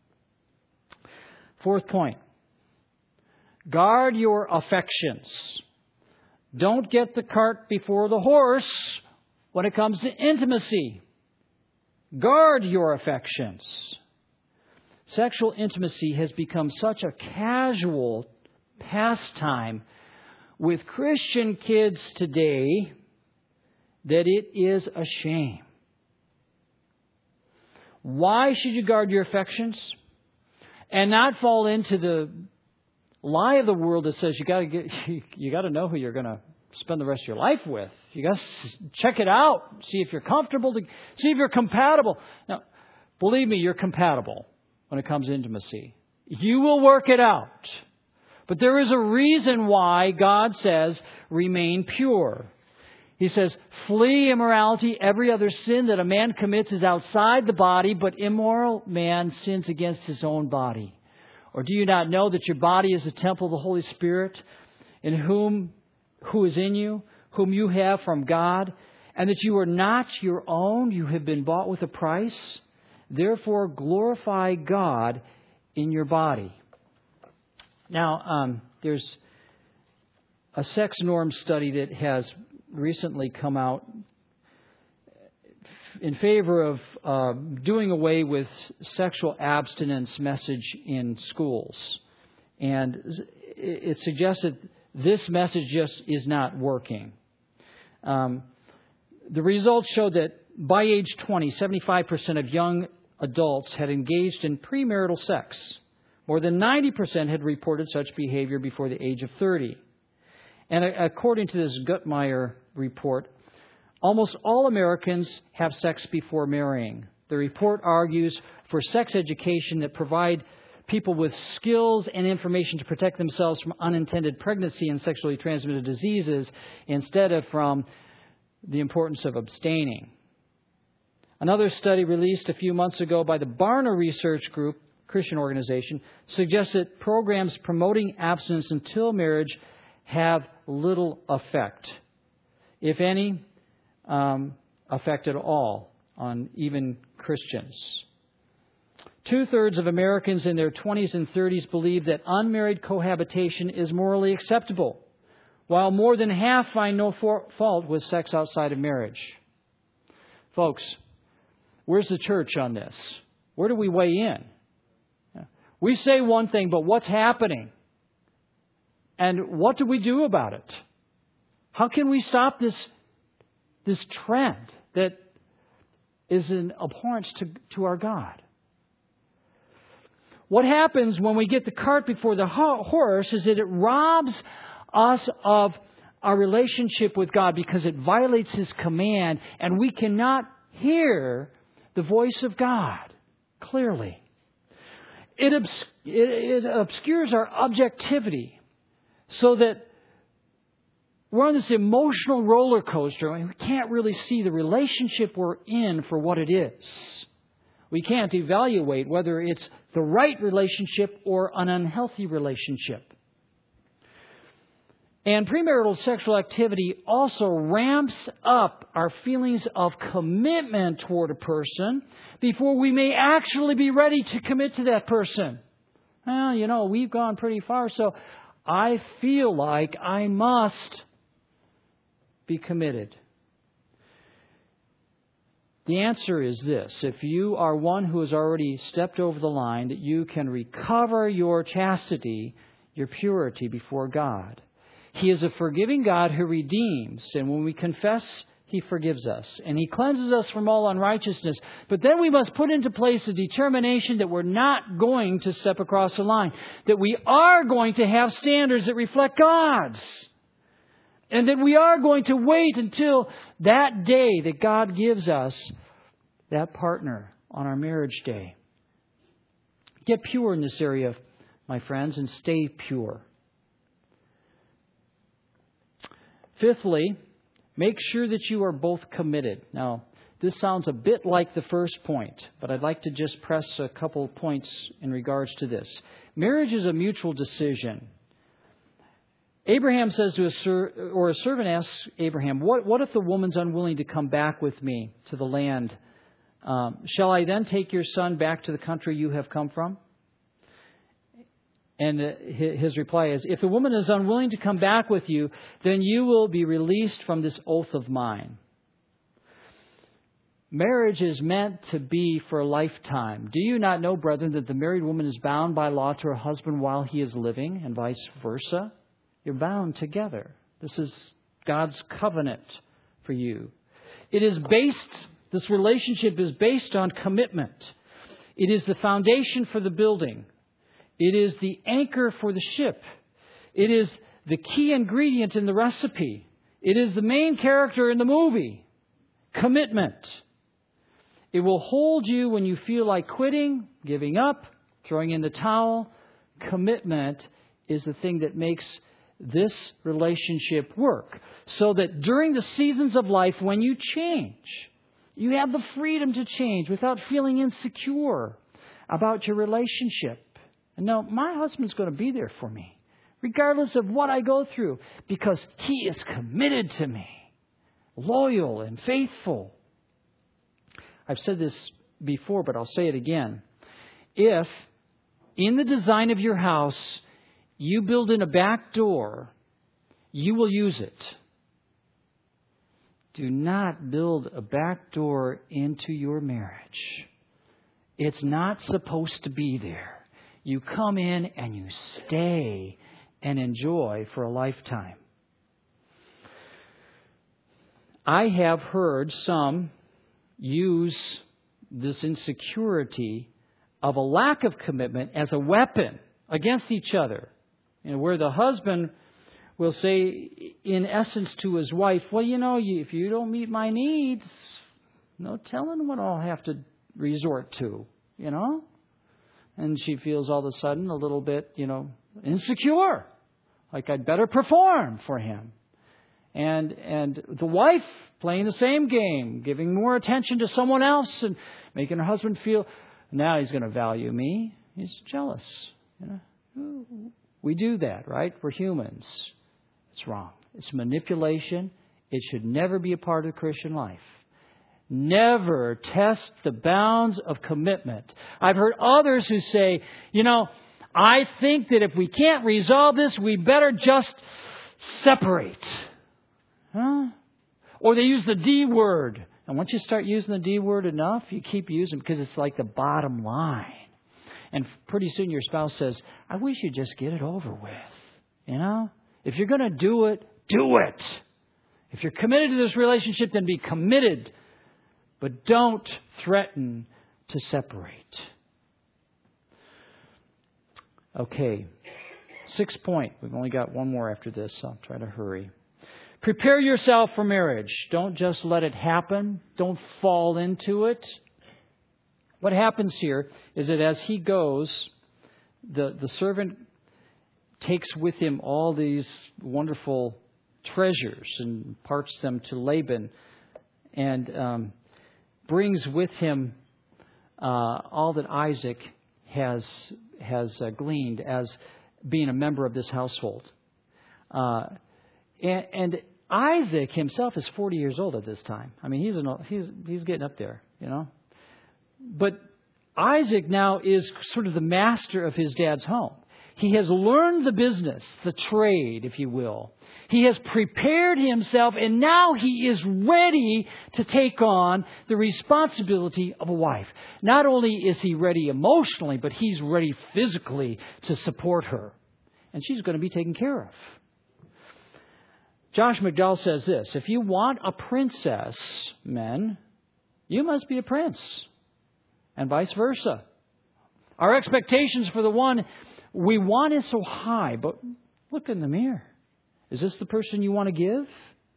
Fourth point. Guard your affections. Don't get the cart before the horse when it comes to intimacy. Guard your affections. Sexual intimacy has become such a casual pastime with Christian kids today that it is a shame. Why should you guard your affections and not fall into the lie of the world that says you got to get you got to know who you're going to spend the rest of your life with. You got to check it out, see if you're comfortable, to see if you're compatible. Now, believe me, you're compatible when it comes to intimacy. You will work it out. But there is a reason why God says remain pure. He says, flee immorality. Every other sin that a man commits is outside the body, but immoral man sins against his own body. Or do you not know that your body is a temple of the Holy Spirit, in whom, who is in you, whom you have from God, and that you are not your own, you have been bought with a price? Therefore, glorify God in your body. Now, um, there's a sex norm study that has recently come out in favor of uh, doing away with sexual abstinence message in schools. And it suggests that this message just is not working. Um, the results showed that by age twenty, seventy-five percent of young adults had engaged in premarital sex. More than ninety percent had reported such behavior before the age of thirty. And according to this Guttmeyer report, almost all Americans have sex before marrying. The report argues for sex education that provide people with skills and information to protect themselves from unintended pregnancy and sexually transmitted diseases instead of from the importance of abstaining. Another study released a few months ago by the Barna Research Group, Christian organization, suggests that programs promoting abstinence until marriage have little effect, if any, um, effect at all on even Christians. Two-thirds of Americans in their twenties and thirties believe that unmarried cohabitation is morally acceptable, while more than half find no for- fault with sex outside of marriage. Folks, where's the church on this? Where do we weigh in? We say one thing, but what's happening? And what do we do about it? How can we stop this, this trend that is an abhorrence to, to our God? What happens when we get the cart before the horse is that it robs us of our relationship with God because it violates His command, and we cannot hear the voice of God clearly. It, obs- it, it obscures our objectivity so that we're on this emotional roller coaster and we can't really see the relationship we're in for what it is. We can't evaluate whether it's the right relationship or an unhealthy relationship. And premarital sexual activity also ramps up our feelings of commitment toward a person before we may actually be ready to commit to that person. Well, you know, we've gone pretty far, so I feel like I must be committed. The answer is this. If you are one who has already stepped over the line, that you can recover your chastity, your purity before God. He is a forgiving God who redeems. And when we confess, He forgives us. And He cleanses us from all unrighteousness. But then we must put into place a determination that we're not going to step across the line. That we are going to have standards that reflect God's. And that we are going to wait until that day that God gives us that partner on our marriage day. Get pure in this area, my friends, and stay pure. Fifthly, make sure that you are both committed. Now, this sounds a bit like the first point, but I'd like to just press a couple points in regards to this. Marriage is a mutual decision. Abraham says to a ser- or a servant asks Abraham, what, what if the woman's unwilling to come back with me to the land? Um, shall I then take your son back to the country you have come from? And his reply is, if the woman is unwilling to come back with you, then you will be released from this oath of mine. Marriage is meant to be for a lifetime. Do you not know, brethren, that the married woman is bound by law to her husband while he is living, and vice versa? You're bound together. This is God's covenant for you. It is based, this relationship is based on commitment. It is the foundation for the building. It is the anchor for the ship. It is the key ingredient in the recipe. It is the main character in the movie. Commitment. It will hold you when you feel like quitting, giving up, throwing in the towel. Commitment is the thing that makes this relationship work so that during the seasons of life when you change, you have the freedom to change without feeling insecure about your relationship. And no, my husband's going to be there for me, regardless of what I go through, because he is committed to me, loyal and faithful. I've said this before, but I'll say it again. If in the design of your house you build in a back door, you will use it. Do not build a back door into your marriage. It's not supposed to be there. You come in and you stay and enjoy for a lifetime. I have heard some use this insecurity of a lack of commitment as a weapon against each other. You know, where the husband will say, in essence, to his wife, well, you know, if you don't meet my needs, no telling what I'll have to resort to, you know? And she feels all of a sudden a little bit, you know, insecure, like I'd better perform for him. And and the wife playing the same game, giving more attention to someone else and making her husband feel, now he's going to value me. He's jealous. You know, we do that, right? We're humans. It's wrong. It's manipulation. It should never be a part of the Christian life. Never test the bounds of commitment. I've heard others who say, you know, I think that if we can't resolve this, we better just separate. Huh? Or they use the D word. And once you start using the D word enough, you keep using it because it's like the bottom line. And pretty soon your spouse says, I wish you'd just get it over with. You know? If you're going to do it, do it. If you're committed to this relationship, then be committed. But don't threaten to separate. Okay. Sixth point. We've only got one more after this, so I'll try to hurry. Prepare yourself for marriage. Don't just let it happen. Don't fall into it. What happens here is that as he goes, the, the servant takes with him all these wonderful treasures and imparts them to Laban and um, brings with him uh, all that Isaac has has uh, gleaned as being a member of this household. Uh, and, and Isaac himself is forty years old at this time. I mean, he's an, he's he's getting up there, you know. But Isaac now is sort of the master of his dad's home. He has learned the business, the trade, if you will. He has prepared himself, and now he is ready to take on the responsibility of a wife. Not only is he ready emotionally, but he's ready physically to support her. And she's going to be taken care of. Josh McDowell says this, if you want a princess, men, you must be a prince. And vice versa. Our expectations for the one we want is so high, but look in the mirror. Is this the person you want to give?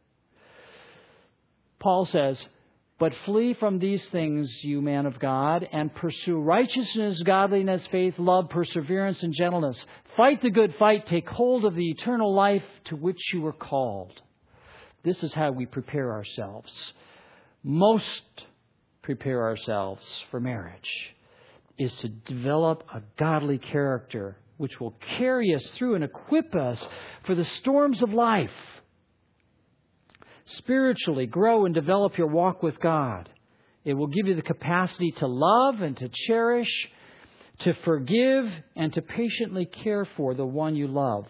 Paul says, but flee from these things, you man of God, and pursue righteousness, godliness, faith, love, perseverance, and gentleness. Fight the good fight. Take hold of the eternal life to which you were called. This is how we prepare ourselves. Most prepare ourselves for marriage is to develop a godly character which will carry us through and equip us for the storms of life. Spiritually, grow and develop your walk with God. It will give you the capacity to love and to cherish, to forgive, and to patiently care for the one you love.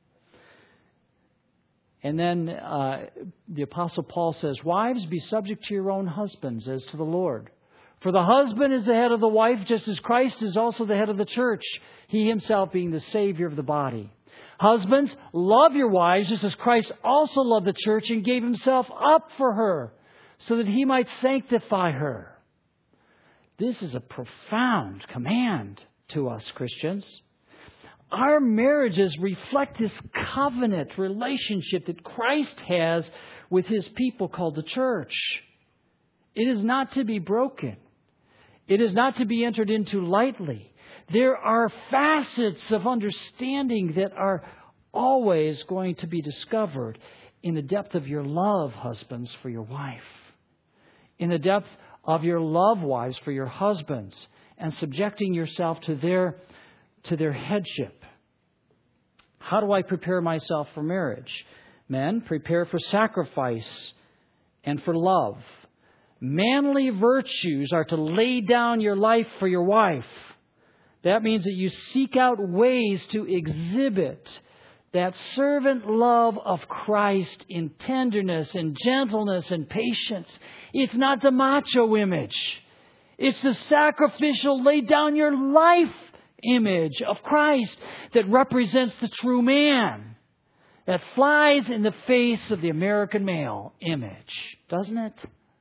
And then uh, the Apostle Paul says, wives, be subject to your own husbands as to the Lord. For the husband is the head of the wife, just as Christ is also the head of the church, he himself being the Savior of the body. Husbands, love your wives, just as Christ also loved the church and gave himself up for her, so that he might sanctify her. This is a profound command to us, Christians. Our marriages reflect this covenant relationship that Christ has with his people called the church. It is not to be broken. It is not to be entered into lightly. There are facets of understanding that are always going to be discovered in the depth of your love, husbands, for your wife. In the depth of your love, wives, for your husbands. And subjecting yourself to their, to their headship. How do I prepare myself for marriage? Men, prepare for sacrifice and for love. Manly virtues are to lay down your life for your wife. That means that you seek out ways to exhibit that servant love of Christ in tenderness and gentleness and patience. It's not the macho image. It's the sacrificial, lay down your life image of Christ that represents the true man. That flies in the face of the American male image, doesn't it?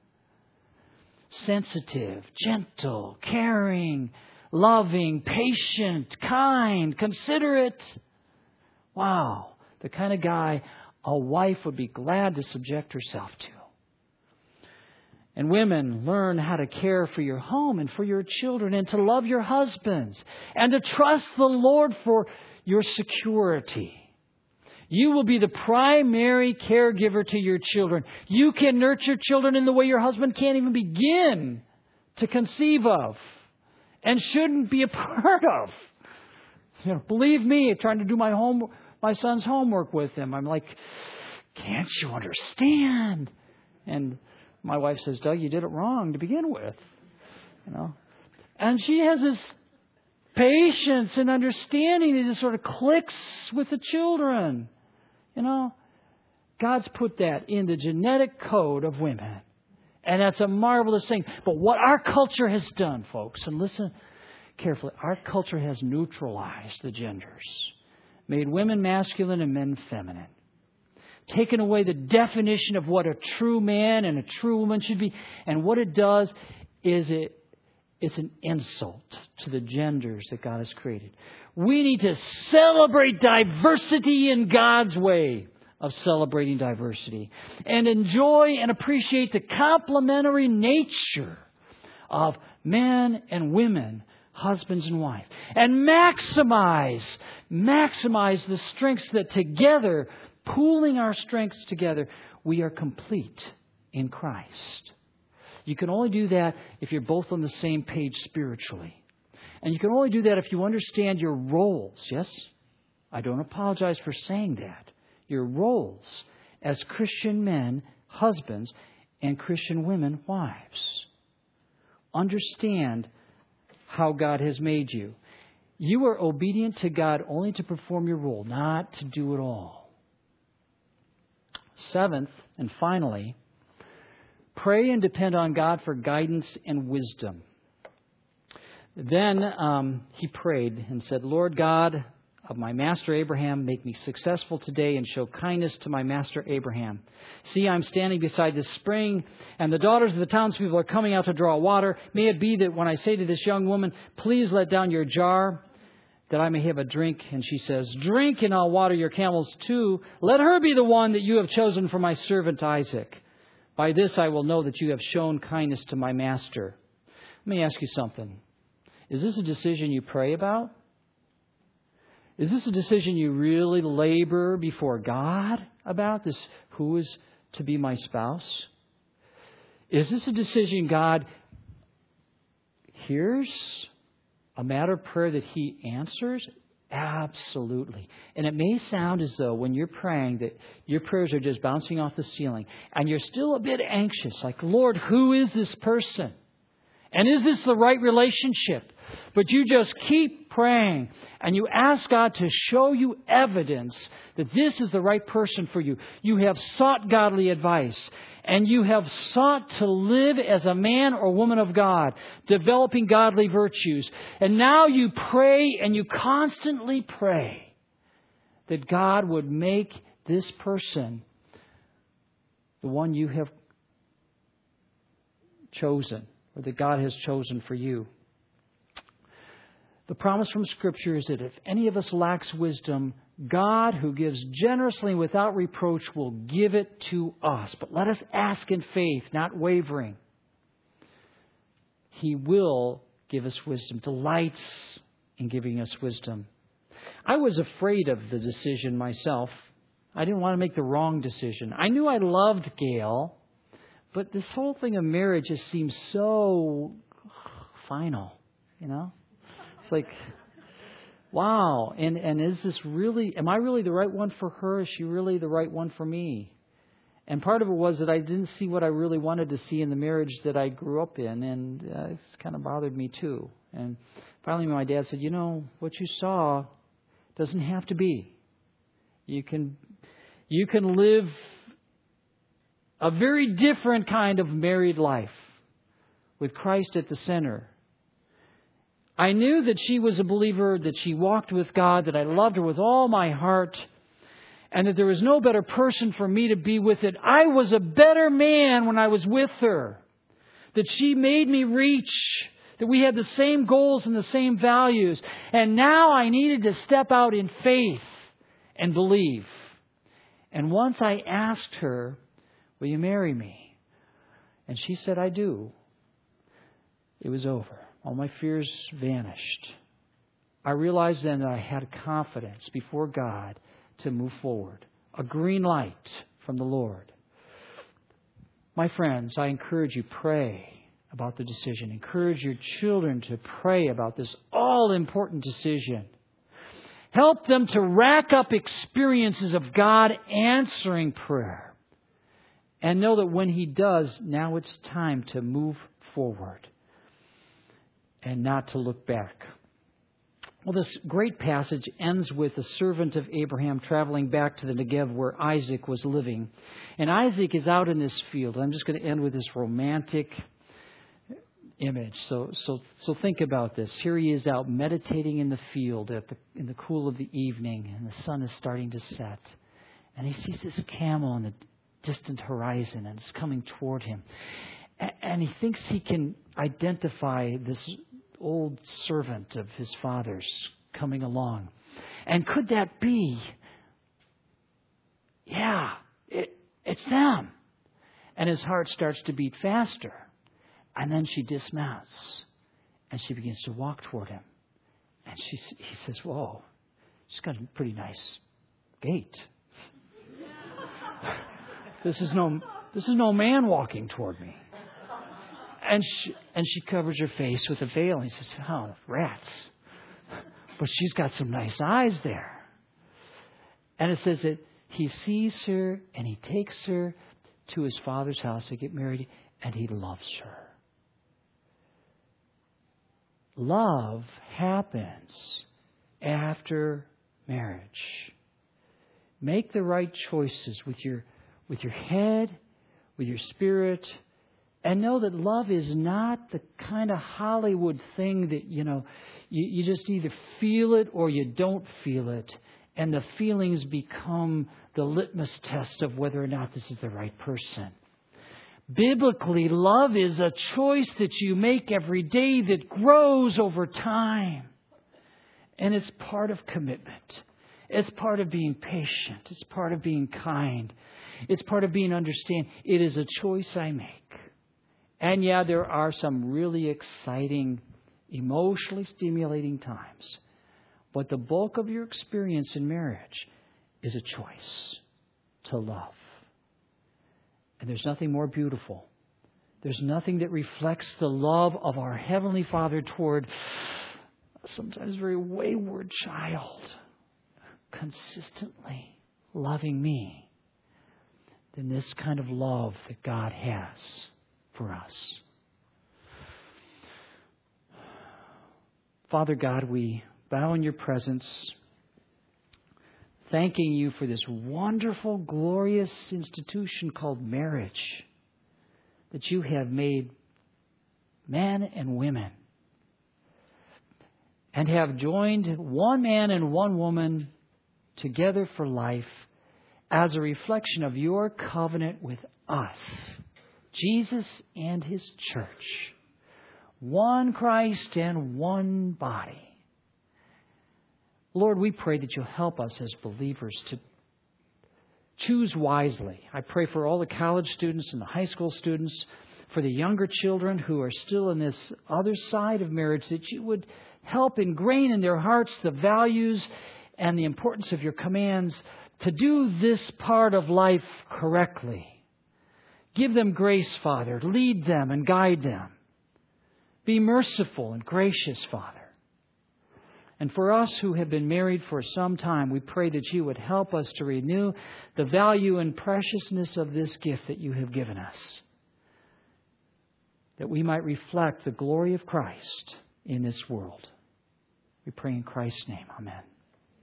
Sensitive, gentle, caring, loving, patient, kind, considerate. Wow, the kind of guy a wife would be glad to subject herself to. And women, learn how to care for your home and for your children and to love your husbands and to trust the Lord for your security. You will be the primary caregiver to your children. You can nurture children in the way your husband can't even begin to conceive of and shouldn't be a part of. You know, believe me, trying to do my home, my son's homework with him, I'm like, can't you understand? And my wife says, Doug, you did it wrong to begin with. You know, and she has this patience and understanding that just sort of clicks with the children. You know, God's put that in the genetic code of women. And that's a marvelous thing. But what our culture has done, folks, and listen carefully, our culture has neutralized the genders. Made women masculine and men feminine. Taken away the definition of what a true man and a true woman should be. And what it does is it it's an insult to the genders that God has created. We need to celebrate diversity in God's way of celebrating diversity. And enjoy and appreciate the complementary nature of men and women, husbands and wives. And maximize, maximize the strengths that together, pooling our strengths together, we are complete in Christ. You can only do that if you're both on the same page spiritually. And you can only do that if you understand your roles. Yes? I don't apologize for saying that. Your roles as Christian men, husbands, and Christian women, wives. Understand how God has made you. You are obedient to God only to perform your role, not to do it all. Seventh, and finally, pray and depend on God for guidance and wisdom. Then um, he prayed and said, Lord God of my master Abraham, make me successful today and show kindness to my master Abraham. See, I'm standing beside this spring, and the daughters of the townspeople are coming out to draw water. May it be that when I say to this young woman, please let down your jar, that I may have a drink. And she says, drink, and I'll water your camels too. Let her be the one that you have chosen for my servant Isaac. By this I will know that you have shown kindness to my master. Let me ask you something. Is this a decision you pray about? Is this a decision you really labor before God about? This, who is to be my spouse? Is this a decision God hears? A matter of prayer that He answers? Absolutely. And it may sound as though when you're praying that your prayers are just bouncing off the ceiling and you're still a bit anxious, like, Lord, who is this person? And is this the right relationship? But you just keep praying and you ask God to show you evidence that this is the right person for you. You have sought godly advice and you have sought to live as a man or woman of God, developing godly virtues. And now you pray and you constantly pray that God would make this person the one you have chosen, or that God has chosen for you. The promise from Scripture is that if any of us lacks wisdom, God, who gives generously without reproach, will give it to us. But let us ask in faith, not wavering. He will give us wisdom, delights in giving us wisdom. I was afraid of the decision myself. I didn't want to make the wrong decision. I knew I loved Gail, but this whole thing of marriage just seems so final, you know? It's like, wow. And, and is this really, am I really the right one for her? Is she really the right one for me? And part of it was that I didn't see what I really wanted to see in the marriage that I grew up in. And uh, it's kind of bothered me too. And finally my dad said, you know, what you saw doesn't have to be. You can, you can live a very different kind of married life with Christ at the center. I knew that she was a believer, that she walked with God, that I loved her with all my heart, and that there was no better person for me to be with it. I was a better man when I was with her. That she made me reach. That we had the same goals and the same values. And now I needed to step out in faith and believe. And once I asked her, will you marry me? And she said, I do. It was over. All my fears vanished. I realized then that I had confidence before God to move forward. A green light from the Lord. My friends, I encourage you, pray about the decision. Encourage your children to pray about this all-important decision. Help them to rack up experiences of God answering prayer. And know that when He does, now it's time to move forward and not to look back. Well, this great passage ends with a servant of Abraham traveling back to the Negev where Isaac was living. And Isaac is out in this field. I'm just going to end with this romantic image. So, so, so think about this. Here he is out meditating in the field at the, in the cool of the evening, and the sun is starting to set. And he sees this camel on the distant horizon, and it's coming toward him. And, and he thinks he can identify this old servant of his father's coming along. And could that be? Yeah, it, it's them. And his heart starts to beat faster. And then she dismounts. And she begins to walk toward him. And she, he says, whoa, she's got a pretty nice gait. This is no, this is no man walking toward me. And she, and she covers her face with a veil. And he says, oh, rats. But she's got some nice eyes there. And it says that he sees her and he takes her to his father's house to get married, and he loves her. Love happens after marriage. Make the right choices with your, with your head, with your spirit. And know that love is not the kind of Hollywood thing that, you know, you, you just either feel it or you don't feel it. And the feelings become the litmus test of whether or not this is the right person. Biblically, love is a choice that you make every day that grows over time. And it's part of commitment. It's part of being patient. It's part of being kind. It's part of being understanding. It is a choice I make. And yeah, there are some really exciting, emotionally stimulating times. But the bulk of your experience in marriage is a choice to love. And there's nothing more beautiful. There's nothing that reflects the love of our Heavenly Father toward a sometimes very wayward child, consistently loving me, than this kind of love that God has for us. Father God, we bow in your presence, thanking you for this wonderful, glorious institution called marriage that you have made men and women and have joined one man and one woman together for life as a reflection of your covenant with us, Jesus and His church. One Christ and one body. Lord, we pray that you'll help us as believers to choose wisely. I pray for all the college students and the high school students For the younger children who are still in this other side of marriage, that you would help ingrain in their hearts the values and the importance of your commands to do this part of life correctly. Give them grace, Father. Lead them and guide them. Be merciful and gracious, Father. And for us who have been married for some time, we pray that you would help us to renew the value and preciousness of this gift that you have given us, that we might reflect the glory of Christ in this world. We pray in Christ's name. Amen.